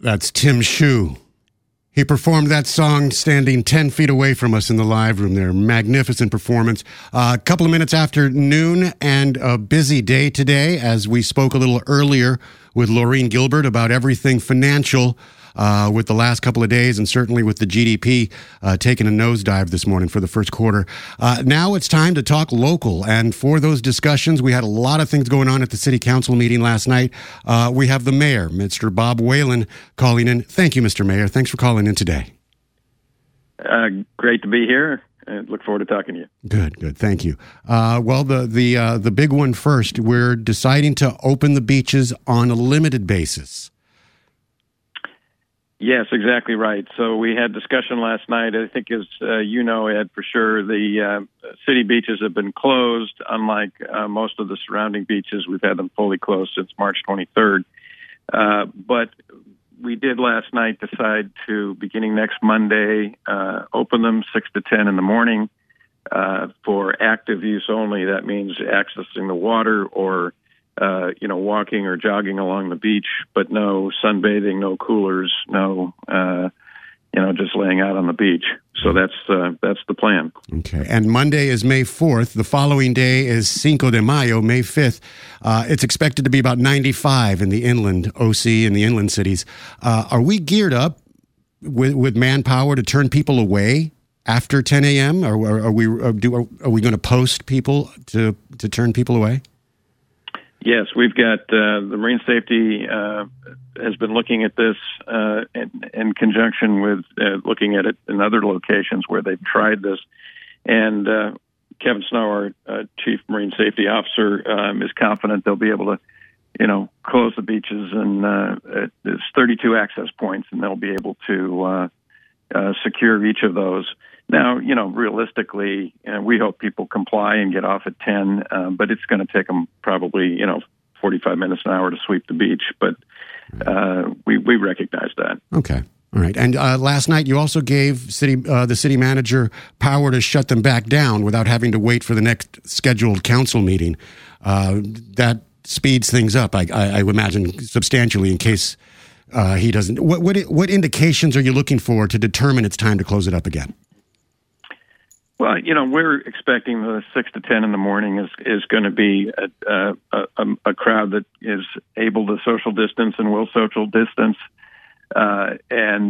That's Tim Shue. He performed that song standing 10 feet away from us in the live room there. Magnificent performance. A couple of minutes after noon and a busy day today as we spoke a little earlier with Laureen Gilbert about everything financial with the last couple of days and certainly with the GDP taking a nosedive this morning for the first quarter. Now it's time to talk local. And for those discussions, we had a lot of things going on at the city council meeting last night. We have the mayor, Mr. Bob Whalen, calling in. Thank you, Mr. Mayor. Thanks for calling in today. Great to be here. And look forward to talking to you. Good. Thank you. Well, the big one first. We're deciding to open the beaches on a limited basis. Yes, exactly right. So we had discussion last night. I think, as you know, Ed, for sure, the city beaches have been closed. Unlike most of the surrounding beaches, we've had them fully closed since March 23rd. But we did last night decide to, beginning next Monday, open them 6 to 10 in the morning for active use only. That means accessing the water or walking or jogging along the beach, but no sunbathing, no coolers, no, just laying out on the beach. So that's the plan. Okay. And Monday is May 4th. The following day is Cinco de Mayo, May 5th. It's expected to be about 95 in the inland OC and the inland cities. Are we geared up with manpower to turn people away after 10 a.m.? Or are we going to post people to turn people away? Yes, we've got the Marine Safety has been looking at this in conjunction with looking at it in other locations where they've tried this. And Kevin Snow, our Chief Marine Safety Officer, is confident they'll be able to, close the beaches. And there's 32 access points, and they'll be able to secure each of those. Now, realistically, we hope people comply and get off at 10, but it's going to take them probably, 45 minutes, an hour to sweep the beach. But we recognize that. Okay. All right. And last night you also gave the city manager power to shut them back down without having to wait for the next scheduled council meeting. That speeds things up, I would imagine, substantially in case he doesn't. What indications are you looking for to determine it's time to close it up again? Well, we're expecting the 6 to 10 in the morning is going to be a crowd that is able to social distance and will social distance, and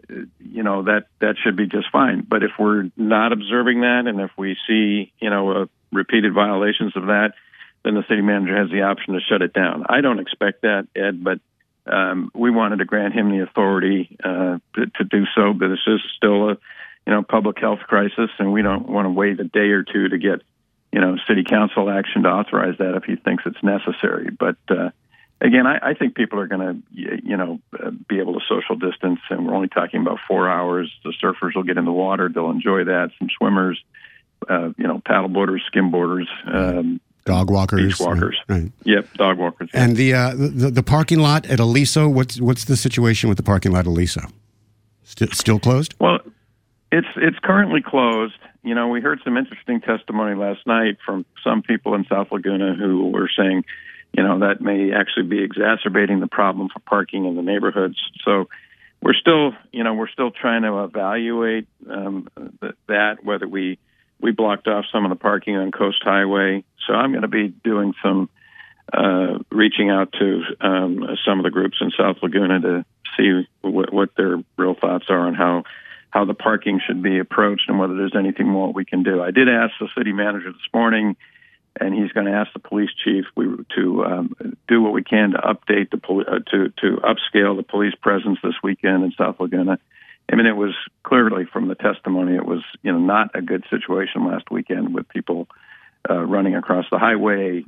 that should be just fine. But if we're not observing that, and if we see repeated violations of that, then the city manager has the option to shut it down. I don't expect that, Ed, but we wanted to grant him the authority to do so. But this is still a public health crisis, and we don't want to wait a day or two to get, city council action to authorize that if he thinks it's necessary. But again, I think people are going to, be able to social distance, and we're only talking about 4 hours. The surfers will get in the water; they'll enjoy that. Some swimmers, paddle boarders, skim boarders, dog walkers, beach walkers. Right. Yep, dog walkers. And the parking lot at Aliso. What's the situation with the parking lot at Aliso? Still closed? Well, it's currently closed. We heard some interesting testimony last night from some people in South Laguna who were saying, that may actually be exacerbating the problem for parking in the neighborhoods. So we're still trying to evaluate that, whether we blocked off some of the parking on Coast Highway. So I'm going to be doing some reaching out to some of the groups in South Laguna to see what their real thoughts are on how the parking should be approached and whether there's anything more we can do. I did ask the city manager this morning, and he's going to ask the police chief to do what we can to update to upscale the police presence this weekend in South Laguna. I mean, it was clearly from the testimony, it was not a good situation last weekend with people running across the highway,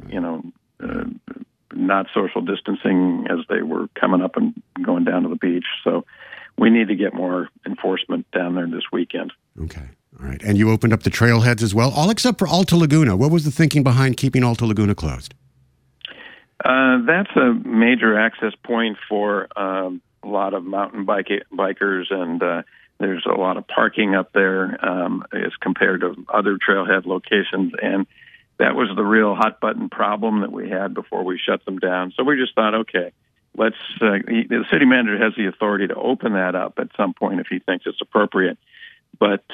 not social distancing as they were coming up and going down to the beach. So we need to get more enforcement down there this weekend. Okay. All right. And you opened up the trailheads as well, all except for Alta Laguna. What was the thinking behind keeping Alta Laguna closed? That's a major access point for a lot of mountain bikers, and there's a lot of parking up there as compared to other trailhead locations. And that was the real hot button problem that we had before we shut them down. So we just thought, okay, the city manager has the authority to open that up at some point if he thinks it's appropriate. But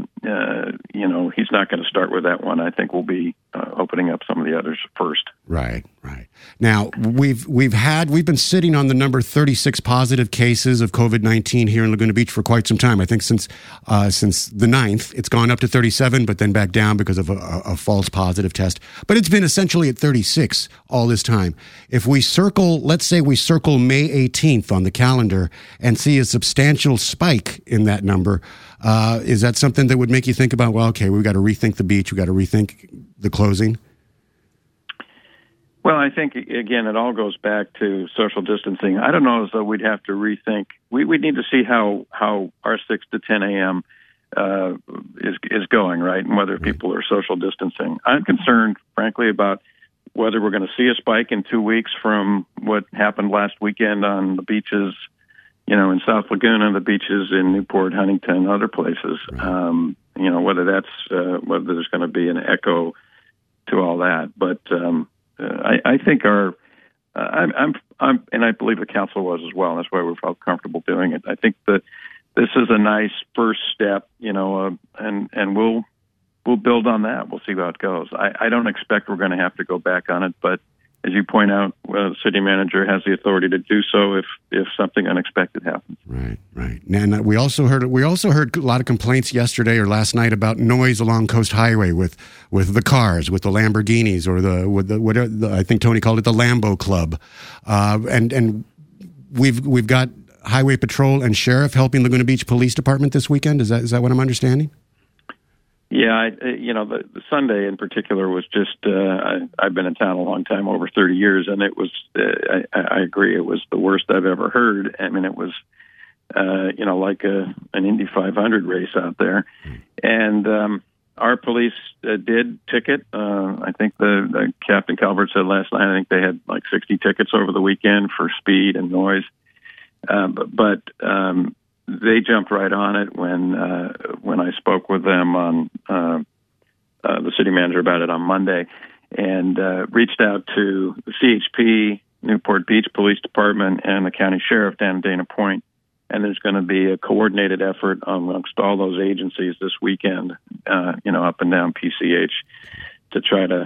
he's not going to start with that one. I think we'll be opening up some of the others first. Right. Now we've been sitting on the number 36 positive cases of COVID-19 here in Laguna Beach for quite some time. I think since the 9th, it's gone up to 37, but then back down because of a false positive test. But it's been essentially at 36 all this time. If let's say we circle May 18th on the calendar and see a substantial spike in that number. Is that something that would make you think about, well, okay, we've got to rethink the beach, we've got to rethink the closing? Well, I think, again, it all goes back to social distancing. I don't know as though we'd have to rethink. We need to see how our 6 to 10 a.m. Is going, right, and whether people are social distancing. I'm concerned, frankly, about whether we're going to see a spike in 2 weeks from what happened last weekend on the beaches, in South Laguna, the beaches in Newport, Huntington, other places. Right. Whether whether there's going to be an echo to all that. But I think I'm and I believe the council was as well. And that's why we felt comfortable doing it. I think that this is a nice first step, and we'll build on that. We'll see how it goes. I don't expect we're going to have to go back on it, but as you point out, the city manager has the authority to do so if something unexpected happens. Right. And we also heard a lot of complaints yesterday or last night about noise along Coast Highway with the cars, with the Lamborghinis, or I think Tony called it the Lambo Club, and we've got Highway Patrol and Sheriff helping Laguna Beach Police Department this weekend. Is that what I'm understanding? Yeah, the Sunday in particular was just, I've been in town a long time, over 30 years, and it was, I agree, it was the worst I've ever heard. I mean, it was, like an Indy 500 race out there. And our police did ticket. I think the Captain Calvert said last night, I think they had like 60 tickets over the weekend for speed and noise. But they jumped right on it when I spoke with them on the city manager about it on Monday, and reached out to the CHP, Newport Beach Police Department, and the county sheriff down in Dana Point. And there's going to be a coordinated effort amongst all those agencies this weekend, up and down PCH, to try to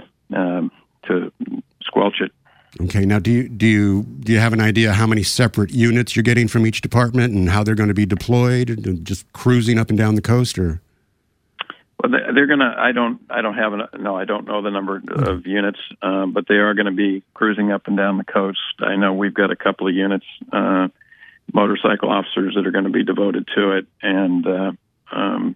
squelch it. Okay. Now, do you have an idea how many separate units you're getting from each department and how they're going to be deployed? Just cruising up and down the coast, or? Well, they're going to. I don't know the number of units, but they are going to be cruising up and down the coast. I know we've got a couple of units, motorcycle officers that are going to be devoted to it, and I'm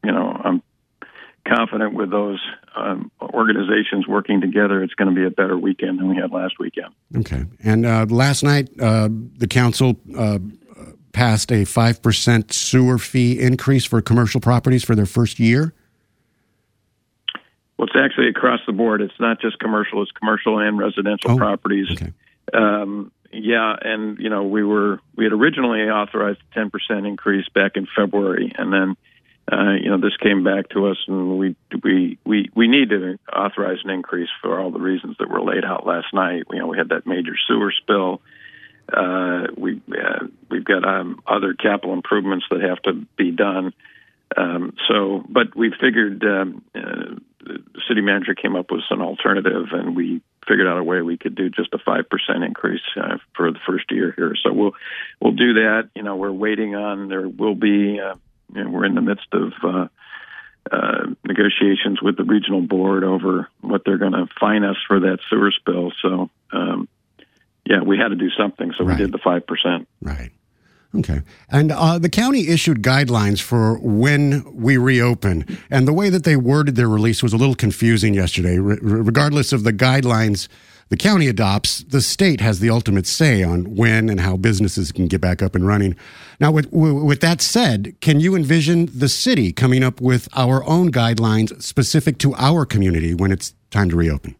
confident with those organizations working together, it's going to be a better weekend than we had last weekend. Okay. And last night, the council passed a 5% sewer fee increase for commercial properties for their first year. Well, it's actually across the board. It's not just commercial; it's commercial and residential properties. Okay. Yeah, and we had originally authorized a 10% increase back in February, and then this came back to us, and we need to authorize an increase for all the reasons that were laid out last night. We had that major sewer spill. We've got other capital improvements that have to be done. But we figured the city manager came up with an alternative, and we figured out a way we could do just a 5% increase for the first year here. So we'll do that. We're waiting on. There will be. We're in the midst of negotiations with the regional board over what they're going to fine us for that sewer spill. So, we had to do something. So we did the 5%. Right. Okay. And the county issued guidelines for when we reopen. And the way that they worded their release was a little confusing yesterday. Regardless of the guidelines the county adopts, the state has the ultimate say on when and how businesses can get back up and running. Now, with that said, can you envision the city coming up with our own guidelines specific to our community when it's time to reopen?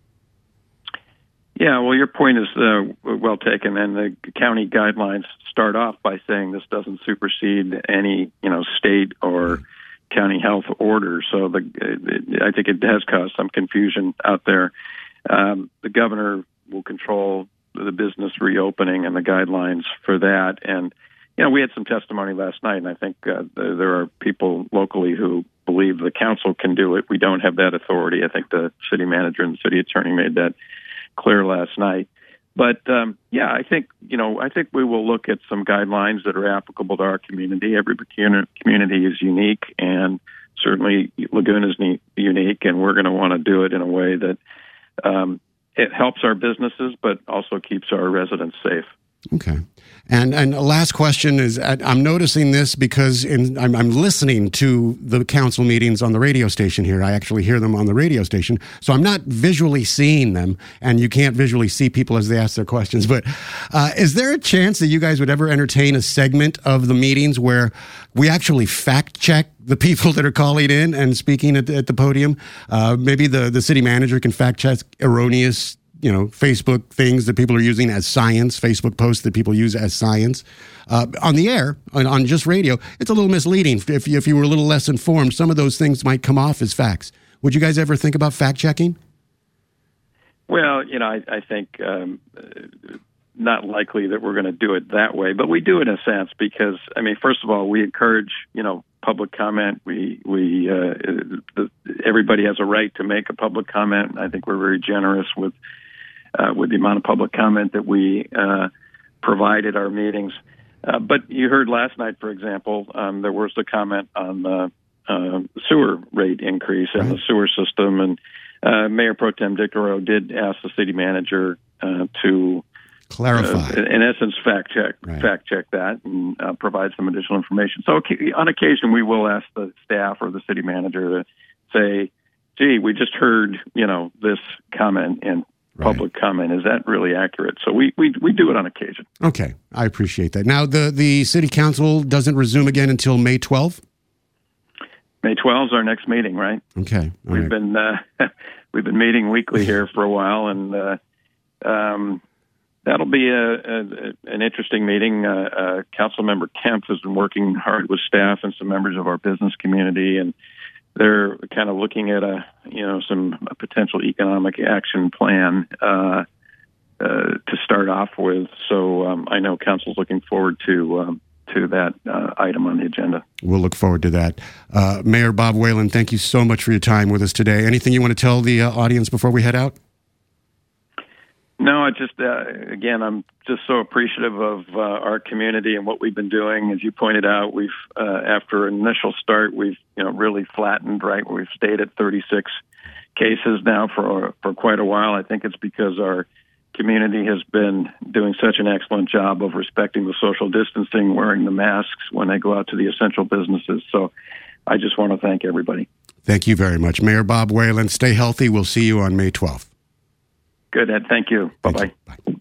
Yeah, well, your point is well taken, and the county guidelines start off by saying this doesn't supersede any, state or county health order. So I think it has caused some confusion out there. The governor will control the business reopening and the guidelines for that. And, we had some testimony last night, and I think there are people locally who believe the council can do it. We don't have that authority. I think the city manager and the city attorney made that clear last night. But I think we will look at some guidelines that are applicable to our community. Every community is unique, and certainly Laguna is unique, and we're going to want to do it in a way that it helps our businesses, but also keeps our residents safe. Okay. And a last question is, I'm noticing this because I'm listening to the council meetings on the radio station here. I actually hear them on the radio station. So I'm not visually seeing them, and you can't visually see people as they ask their questions. But is there a chance that you guys would ever entertain a segment of the meetings where we actually fact check the people that are calling in and speaking at the podium? Maybe the city manager can fact check erroneous Facebook things that people are using as science, Facebook posts that people use as science. On the air, on just radio, it's a little misleading. If you were a little less informed, some of those things might come off as facts. Would you guys ever think about fact-checking? Well, I think not likely that we're going to do it that way, but we do it in a sense because, first of all, we encourage, public comment. Everybody has a right to make a public comment. I think we're very generous with the amount of public comment that we provide at our meetings. But you heard last night, for example, there was the comment on the sewer rate increase in the sewer system, and Mayor Pro Tem Dick LaRoe did ask the city manager to clarify, in essence, fact check that and provide some additional information. So on occasion, we will ask the staff or the city manager to say, "Gee, we just heard this comment in public comment. Is that really accurate?" So we do it on occasion. Okay, I appreciate that. Now the city council doesn't resume again until May 12th. May 12th is our next meeting, right? Okay, we've been meeting weekly here for a while, and that'll be an interesting meeting. Councilmember Kemp has been working hard with staff and some members of our business community, and they're kind of looking at a potential economic action plan to start off with. So I know council's looking forward to that item on the agenda. We'll look forward to that. Mayor Bob Whalen, thank you so much for your time with us today. Anything you want to tell the audience before we head out? No, I just, again, I'm just so appreciative of our community and what we've been doing. As you pointed out, we've, after an initial start, we've, really flattened, right? We've stayed at 36 cases now for quite a while. I think it's because our community has been doing such an excellent job of respecting the social distancing, wearing the masks when they go out to the essential businesses. So I just want to thank everybody. Thank you very much. Mayor Bob Whalen, stay healthy. We'll see you on May 12th. Good, Ed. Thank you. Bye-bye. Bye.